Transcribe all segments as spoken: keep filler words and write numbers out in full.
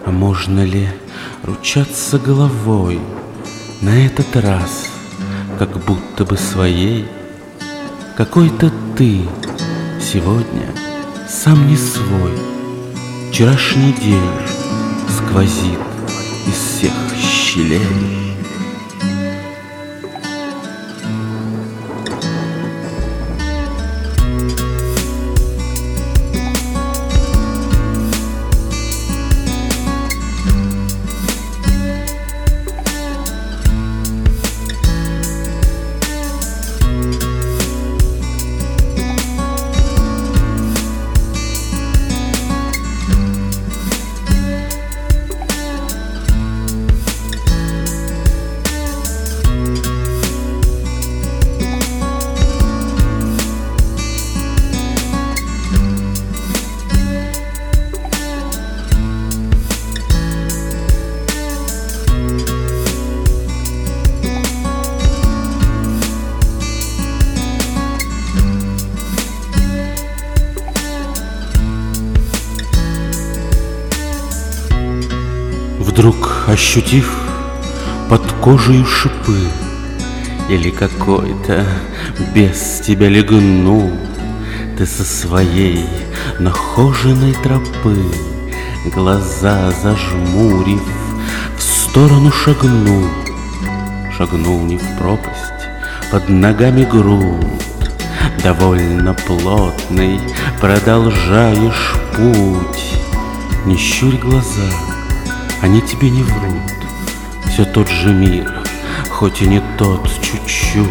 А можно ли ручаться головой на этот раз, как будто бы своей? Какой-то ты сегодня сам не свой. Вчерашний день сквозит из всех щелей. Вдруг ощутив под кожей шипы, или какой-то бес тебя легнул, ты со своей нахоженной тропы, глаза зажмурив, в сторону шагнул. Шагнул не в пропасть, под ногами грунт, довольно плотный, продолжаешь путь. Не щурь глаза, они тебе не врут. Все тот же мир, хоть и не тот чуть-чуть.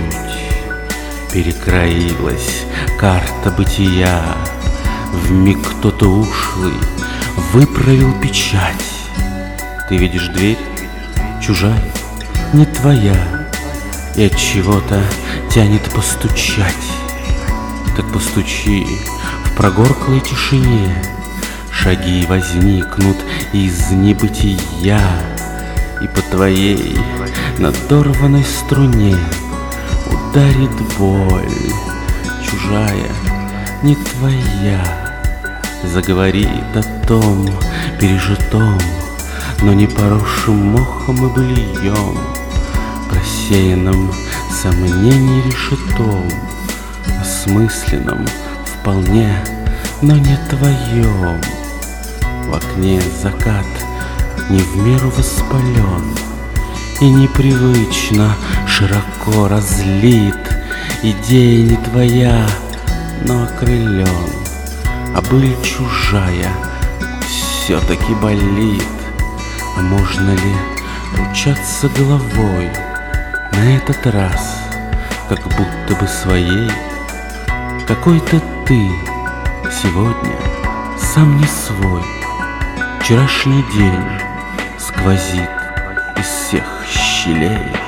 Перекроилась карта бытия, вмиг кто-то ушлый выправил печать. Ты видишь дверь, чужая, не твоя, и от чего-то тянет постучать. Так постучи в прогорклой тишине, шаги возникнут из небытия, и по твоей надорванной струне ударит боль, чужая, не твоя. Заговорит о том пережитом, но не поросшим мохом и быльем, просеянном сомнений решетом, осмысленном вполне, но не твоем. В окне закат не в меру воспален и непривычно широко разлит. Идея не твоя, но окрылен, а быль чужая все-таки болит. А можно ли ручаться головой на этот раз, как будто бы своей? Какой-то ты сегодня сам не свой. Вчерашний день сквозит из всех щелей.